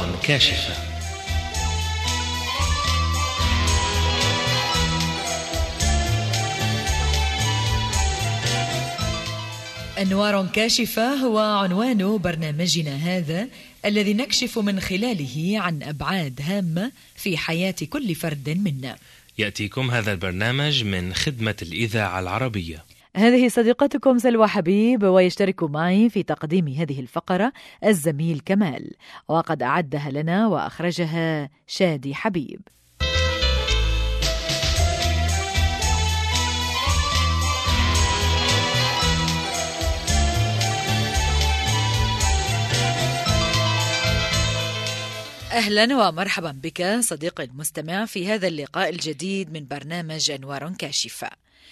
كاشفة. أنوار كاشفة هو عنوان برنامجنا هذا، الذي نكشف من خلاله عن أبعاد هامة في حياة كل فرد منا. يأتيكم هذا البرنامج من خدمة الإذاعة العربية. هذه صديقتكم سلوى حبيب، ويشترك معي في تقديم هذه الفقرة الزميل كمال، وقد أعدها لنا وأخرجها شادي حبيب. أهلا ومرحبا بك صديقي المستمع في هذا اللقاء الجديد من برنامج أنوار كاشفة.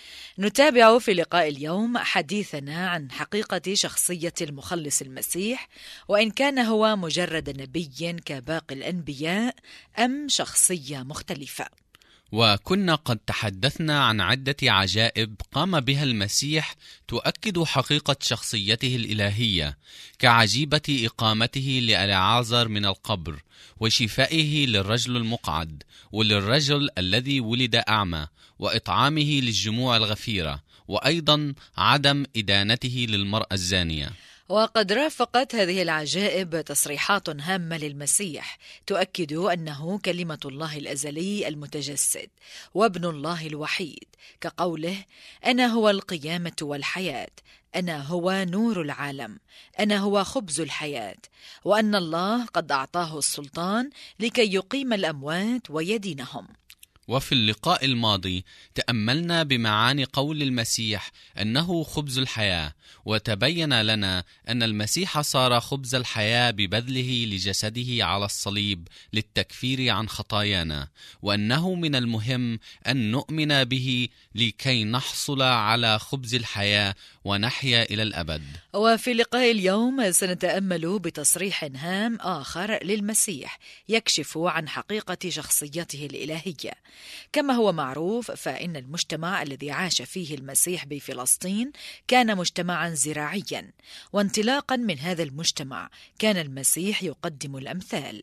نتابع في لقاء اليوم حديثنا عن حقيقة شخصية المخلص المسيح، وإن كان هو مجرد نبي كباقي الأنبياء أم شخصية مختلفة. وكنا قد تحدثنا عن عدة عجائب قام بها المسيح تؤكد حقيقة شخصيته الإلهية، كعجيبة إقامته لألعازر من القبر، وشفائه للرجل المقعد، وللرجل الذي ولد أعمى، وإطعامه للجموع الغفيرة، وأيضا عدم إدانته للمرأة الزانية. وقد رافقت هذه العجائب تصريحات هامة للمسيح تؤكد أنه كلمة الله الأزلي المتجسد وابن الله الوحيد، كقوله: أنا هو القيامة والحياة، أنا هو نور العالم، أنا هو خبز الحياة، وأن الله قد أعطاه السلطان لكي يقيم الأموات ويدينهم. وفي اللقاء الماضي تأملنا بمعاني قول المسيح أنه خبز الحياة، وتبين لنا أن المسيح صار خبز الحياة ببذله لجسده على الصليب للتكفير عن خطايانا، وأنه من المهم أن نؤمن به لكي نحصل على خبز الحياة ونحيا إلى الأبد. وفي لقاء اليوم سنتأمل بتصريح هام آخر للمسيح يكشف عن حقيقة شخصيته الإلهية. كما هو معروف، فإن المجتمع الذي عاش فيه المسيح بفلسطين كان مجتمعا زراعيا، وانطلاقا من هذا المجتمع كان المسيح يقدم الأمثال.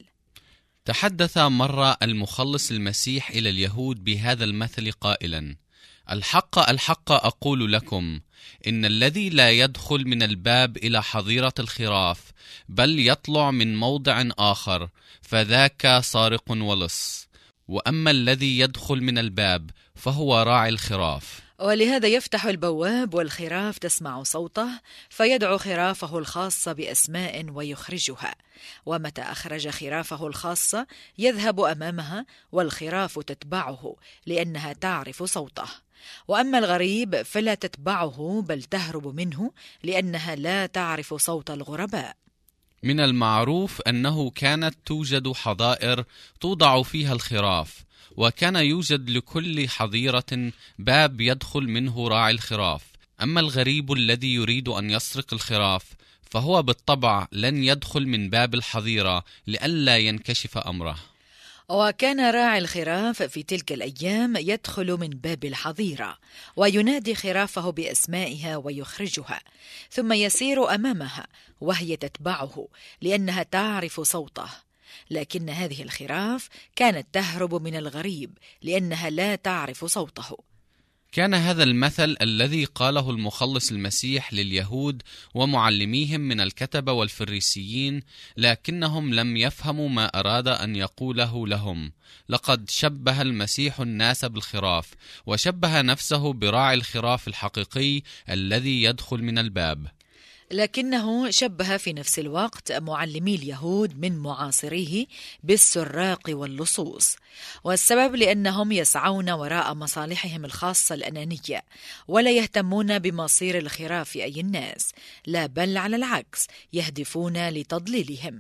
تحدث مرة المخلص المسيح إلى اليهود بهذا المثل قائلا: الحق الحق أقول لكم، إن الذي لا يدخل من الباب إلى حظيرة الخراف، بل يطلع من موضع آخر، فذاك سارق ولص، وأما الذي يدخل من الباب فهو راعي الخراف. ولهذا يفتح البواب والخراف تسمع صوته، فيدعو خرافه الخاصة بأسماء ويخرجها، ومتى أخرج خرافه الخاصة يذهب أمامها، والخراف تتبعه لأنها تعرف صوته. وأما الغريب فلا تتبعه، بل تهرب منه لأنها لا تعرف صوت الغرباء. من المعروف أنه كانت توجد حظائر توضع فيها الخراف، وكان يوجد لكل حظيرة باب يدخل منه راعي الخراف. أما الغريب الذي يريد أن يسرق الخراف فهو بالطبع لن يدخل من باب الحظيرة لئلا ينكشف أمره. وكان راعي الخراف في تلك الأيام يدخل من باب الحظيرة وينادي خرافه بأسمائها ويخرجها، ثم يسير أمامها وهي تتبعه لأنها تعرف صوته. لكن هذه الخراف كانت تهرب من الغريب لأنها لا تعرف صوته. كان هذا المثل الذي قاله المخلص المسيح لليهود ومعلميهم من الكتبة والفريسيين، لكنهم لم يفهموا ما أراد أن يقوله لهم. لقد شبه المسيح الناس بالخراف، وشبه نفسه براعي الخراف الحقيقي الذي يدخل من الباب. لكنه شبه في نفس الوقت معلمي اليهود من معاصريه بالسراق واللصوص، والسبب لأنهم يسعون وراء مصالحهم الخاصة الأنانية، ولا يهتمون بمصير الخراف أي الناس، لا بل على العكس يهدفون لتضليلهم.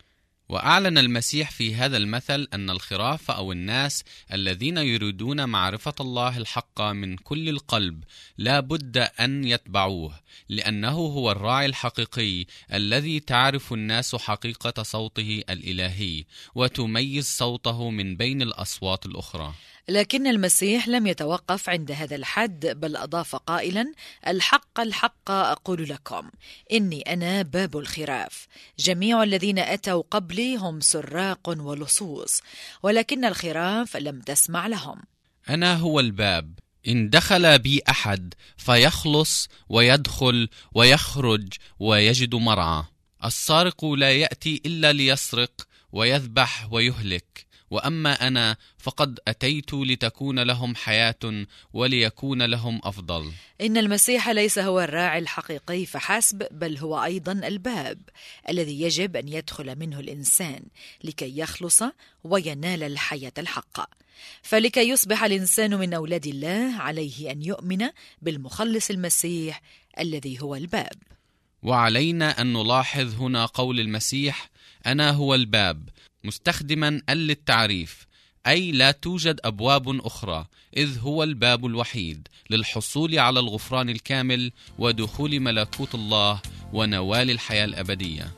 وأعلن المسيح في هذا المثل أن الخراف أو الناس الذين يريدون معرفة الله الحق من كل القلب لا بد أن يتبعوه، لأنه هو الراعي الحقيقي الذي تعرف الناس حقيقة صوته الإلهي وتميز صوته من بين الأصوات الأخرى. لكن المسيح لم يتوقف عند هذا الحد، بل أضاف قائلا: الحق الحق أقول لكم إني أنا باب الخراف. جميع الذين أتوا قبلي هم سراق ولصوص، ولكن الخراف لم تسمع لهم. أنا هو الباب، إن دخل بي أحد فيخلص ويدخل ويخرج ويجد مرعى. السارق لا يأتي إلا ليسرق ويذبح ويهلك، وأما أنا فقد أتيت لتكون لهم حياة وليكون لهم أفضل. إن المسيح ليس هو الراعي الحقيقي فحسب، بل هو أيضا الباب الذي يجب أن يدخل منه الإنسان لكي يخلص وينال الحياة الحقة. فلكي يصبح الإنسان من أولاد الله عليه أن يؤمن بالمخلص المسيح الذي هو الباب. وعلينا أن نلاحظ هنا قول المسيح: أنا هو الباب، مستخدما للتعريف، أي لا توجد أبواب أخرى، إذ هو الباب الوحيد للحصول على الغفران الكامل ودخول ملكوت الله ونوال الحياة الأبدية.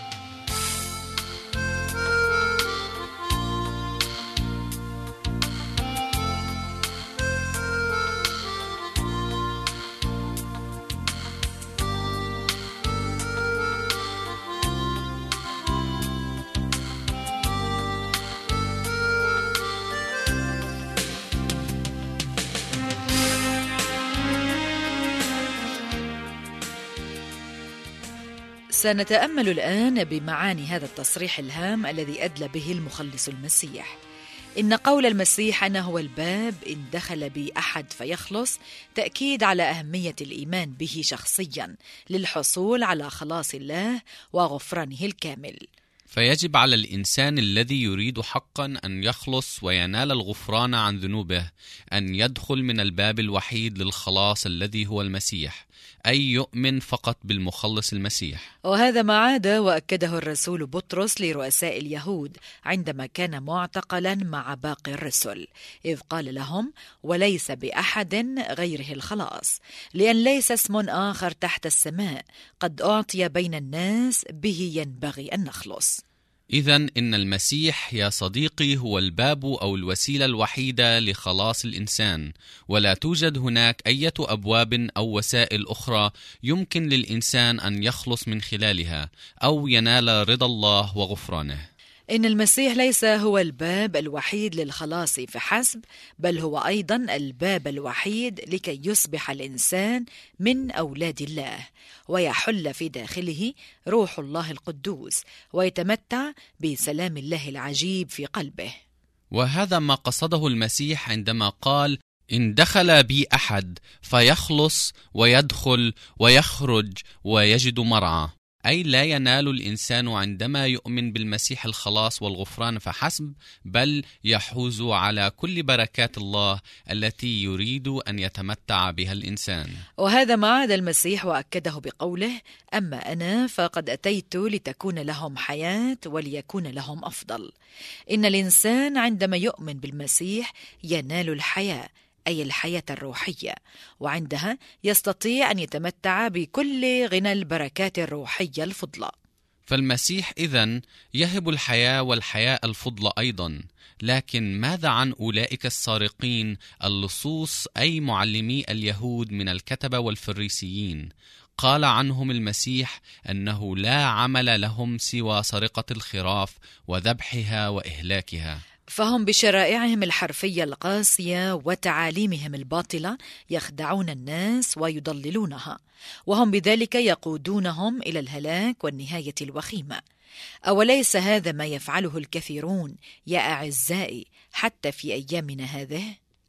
سنتأمل الآن بمعاني هذا التصريح الهام الذي أدلى به المخلص المسيح. إن قول المسيح أنا هو الباب، إن دخل بي أحد فيخلص، تأكيد على أهمية الإيمان به شخصيا للحصول على خلاص الله وغفرانه الكامل. فيجب على الإنسان الذي يريد حقا أن يخلص وينال الغفران عن ذنوبه أن يدخل من الباب الوحيد للخلاص الذي هو المسيح، أي يؤمن فقط بالمخلص المسيح. وهذا ما عاد وأكده الرسول بطرس لرؤساء اليهود عندما كان معتقلا مع باقي الرسل، إذ قال لهم: وليس بأحد غيره الخلاص، لأن ليس اسم آخر تحت السماء قد أعطي بين الناس به ينبغي أن نخلص. إذن إن المسيح يا صديقي هو الباب أو الوسيلة الوحيدة لخلاص الإنسان، ولا توجد هناك أي أبواب أو وسائل أخرى يمكن للإنسان أن يخلص من خلالها أو ينال رضا الله وغفرانه. إن المسيح ليس هو الباب الوحيد للخلاص فحسب، بل هو أيضا الباب الوحيد لكي يصبح الإنسان من أولاد الله ويحل في داخله روح الله القدوس ويتمتع بسلام الله العجيب في قلبه. وهذا ما قصده المسيح عندما قال: إن دخل بي أحد فيخلص ويدخل ويخرج ويجد مرعى، أي لا ينال الإنسان عندما يؤمن بالمسيح الخلاص والغفران فحسب، بل يحوز على كل بركات الله التي يريد أن يتمتع بها الإنسان. وهذا ما عاد المسيح وأكده بقوله: أما أنا فقد أتيت لتكون لهم حياة وليكون لهم أفضل. إن الإنسان عندما يؤمن بالمسيح ينال الحياة، أي الحياة الروحية، وعندها يستطيع أن يتمتع بكل غنى البركات الروحية الفضلى. فالمسيح إذن يهب الحياة والحياة الفضلى أيضا. لكن ماذا عن أولئك السارقين اللصوص، أي معلمي اليهود من الكتبة والفريسيين؟ قال عنهم المسيح أنه لا عمل لهم سوى سرقة الخراف وذبحها وإهلاكها. فهم بشرائعهم الحرفية القاسية وتعاليمهم الباطلة يخدعون الناس ويضللونها، وهم بذلك يقودونهم إلى الهلاك والنهاية الوخيمة. أوليس هذا ما يفعله الكثيرون يا أعزائي حتى في أيامنا هذه؟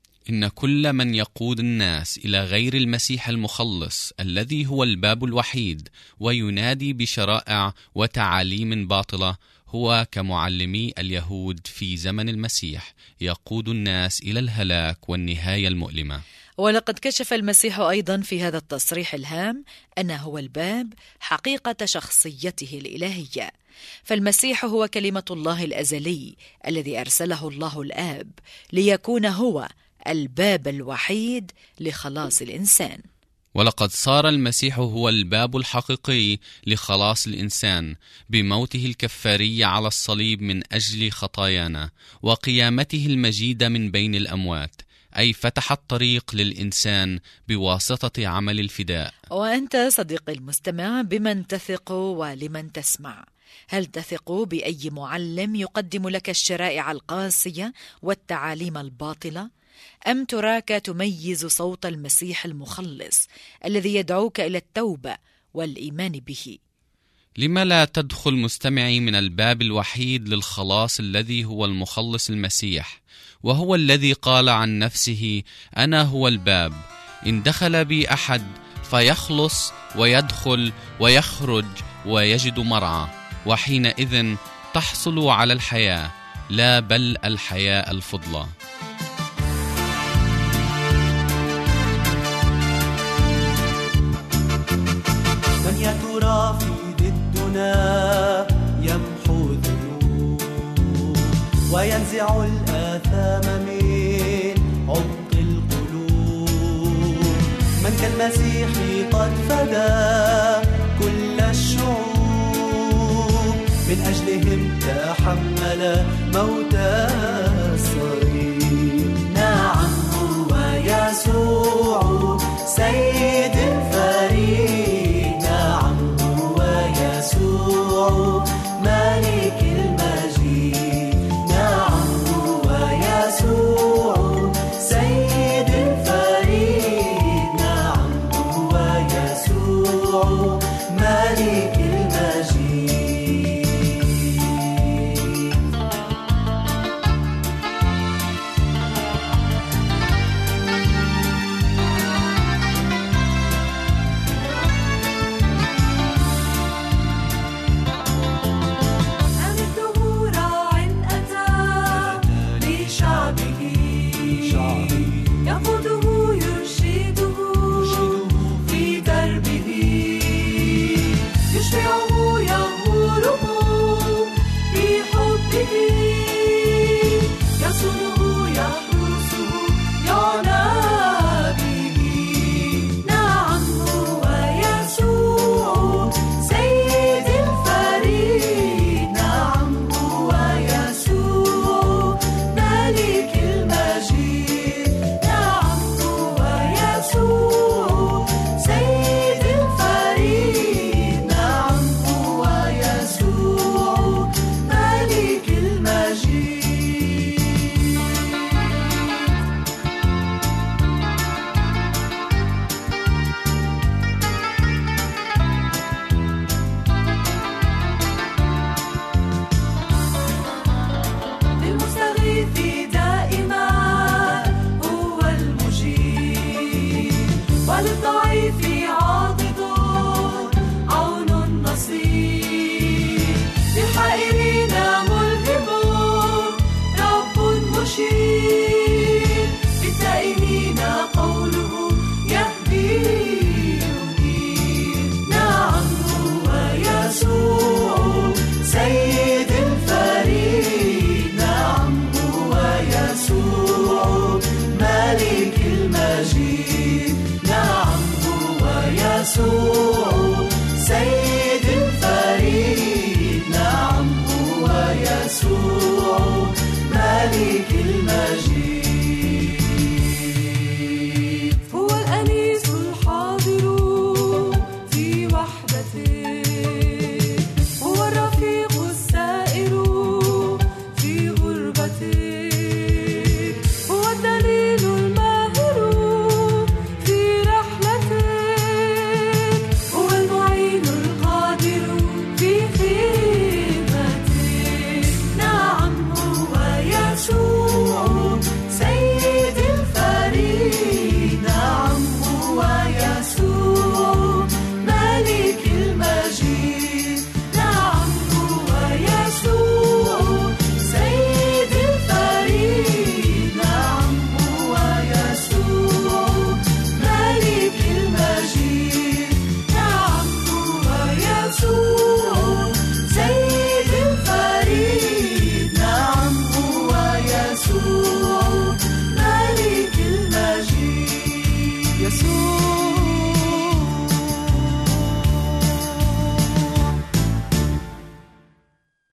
إن كل من يقود الناس إلى غير المسيح المخلص الذي هو الباب الوحيد وينادي بشرائع وتعاليم باطلة هو كمعلمي اليهود في زمن المسيح، يقود الناس إلى الهلاك والنهاية المؤلمة. ولقد كشف المسيح أيضا في هذا التصريح الهام أنه هو الباب حقيقة شخصيته الإلهية. فالمسيح هو كلمة الله الأزلي الذي أرسله الله الآب ليكون هو الباب الوحيد لخلاص الإنسان. ولقد صار المسيح هو الباب الحقيقي لخلاص الإنسان بموته الكفاري على الصليب من أجل خطايانا وقيامته المجيدة من بين الأموات، أي فتح الطريق للإنسان بواسطة عمل الفداء. وأنت صديقي المستمع، بمن تثق ولمن تسمع؟ هل تثق بأي معلم يقدم لك الشرائع القاسية والتعاليم الباطلة؟ أم تراك تميز صوت المسيح المخلص الذي يدعوك إلى التوبة والإيمان به؟ لما لا تدخل مستمعي من الباب الوحيد للخلاص الذي هو المخلص المسيح، وهو الذي قال عن نفسه: أنا هو الباب، إن دخل بي أحد فيخلص ويدخل ويخرج ويجد مرعى، وحينئذ تحصل على الحياة، لا بل الحياة الفضلى. من يا ترى في ضدنا يمحو الذنوب وينزع الآثام من عمق القلوب، من كالمسيح قد فدى كل الشعوب، من أجلهم تحمل موت